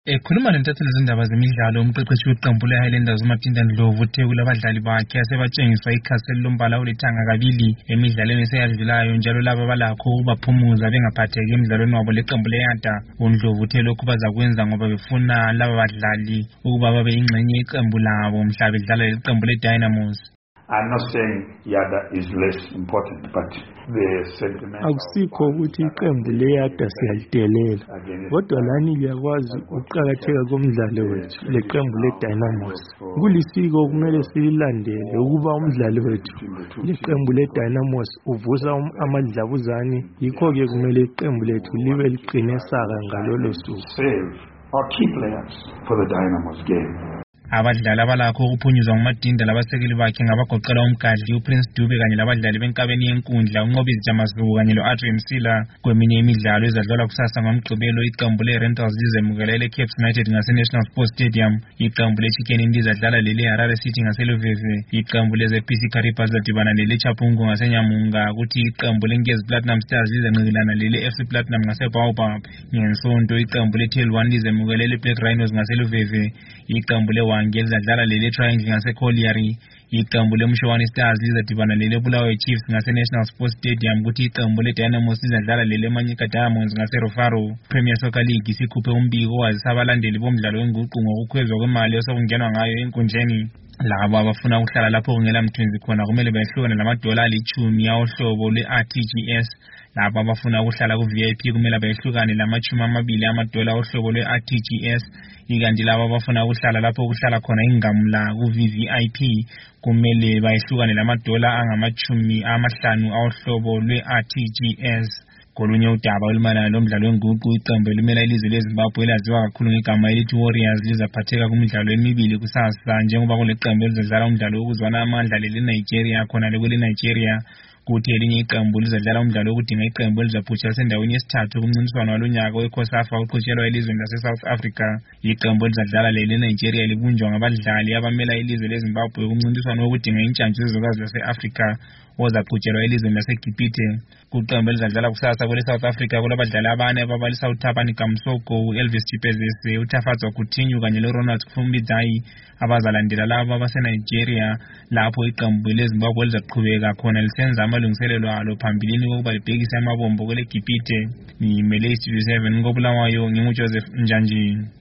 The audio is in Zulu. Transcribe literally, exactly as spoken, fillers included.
Ekhuluma nentatheli zindaba zemidlalo umqeqeshi weqembu leHighlanders uMatinda Ndlovu uthe kulabadlali bakhe asebatshengiswa ikhasi lombala olithanga kabili emidlalweni eseyadlulayo njalo laba balakho ukubaphumuza bengaphatheki emidlalweni wabo leqembu leYada. uNdlovu uthe lokhu bazakwenza ngoba befuna laba badlali ukuba babe yingxenye yeqembu labo mhla bedlala leqembu leDynamos. I'm not saying Yada is less important, but the sentiment akusikho ukuthi iqembu leYada siyalidelela, kodwa lani liyakwazi ukuqakatheka komdlalo wethu leqembu leDynamos. Kulisiko kumele sililandele ukuba umdlalo wethu leqembu leDynamos uvusa amadlabuzane, yikho-ke kumele iqembu lethu libe liqine saka ngalolo suku. Save our key players for the Dynamos game. Abadlali abalakho ukuphunyuzwa nguMatinda labasekeli bakhe ngabagoqela umgadli uPrince Dube kanye labadlali benkabeni yenkundla uNqobisi Jamazulu kanye lo-Adrian Msila. Kweminye imidlalo ezadlalwa kusasa ngoMgqibelo iqembu leRentals lizemukela leCapes United ngaseNational Sports Stadium. Iqembu leChicken Indies adlala leleHarare City ngaseLuveve. Iqembu leZ P C Kariba lidibana leleChapungu ngaseNyamunga, kuthi iqembu leNkezi Platinum Stars lizenqilana leleF C Platinum ngaseBaobab. Ngensonto iqembu leTel one lizemukela leBlack Rhinos ngaseLuveve. Iqembu le ngezadlala lele Triangle ngaseCollieri. Iqembu leMshowane Stars lizadibana lele Bulawayo Chiefs ngaseNational Sports Stadium, kuthi iqembu leDynamos lizadlala lele Manyika Diamonds ngaseRofaro. Premier Soccer League sikhuphe umbiko wazisa abalandeli bomdlalo wenguqu ngokukhwezwa kwemali osokungenwa ngayo enkundleni. Labo abafuna ukuhlala lapho kungela mthunzi khona kumele bayehlukane lamadola alichumi yawohlobo lwe-R T G S. Labo abafuna ukuhlala ku-V I P kumele bayehlukane lamachumi amabili amadola ohlobo lwe-R T G S. Ikanti labo abafuna ukuhlala lapho kuhlala khona ingamla ku-V V I P kumele bayehlukane lamadola angamachumi amahlanu awehlobo lwe-R T G S. Kolunye udaba olumayelana lomdlalo wenguqu, iqembu elimela ilizwe leZimbabwe elaziwa kakhulu ngegama elithi Warriors lizaphatheka kumidlalo emibili kusasa njengoba kuleqembu elizodlala umdlalo wokuzwana amandla leleNigeria khona lekweleNigeria, kuthi elinye iqembu lizadlala umdlalo wokudinga iqembu elizaphutsha lasendaweni yesithathu kumncintiswano walonyaka weCOSAFA oqhutshelwa elizweni laseSouth Africa. Iqembu elizadlala leleNigeria libunjwa ngabadlali abamela ilizwe leZimbabwe kumncintiswano wokudinga intshantshi zezokazi lase-Africa ozaqhutshelwa elizweni laseGibhithe. Kuqembu elizadlala kusasa kwele-South Africa kulabadlali abane ababalisa uThabani Kamsoko, uElvis Chipezese, uThafatswa Coutinho kanye loRonald Khumbidzai abazalandela labo abaseNigeria, lapho iqembu leZimbabwe lizaqhubeka khona lisenza amalungiselelo alo phambilini kokuba libhekise amabombo kweleGibhithe. Ngimele iStudio seven koBulawayo, nginguJoseph Njanjini.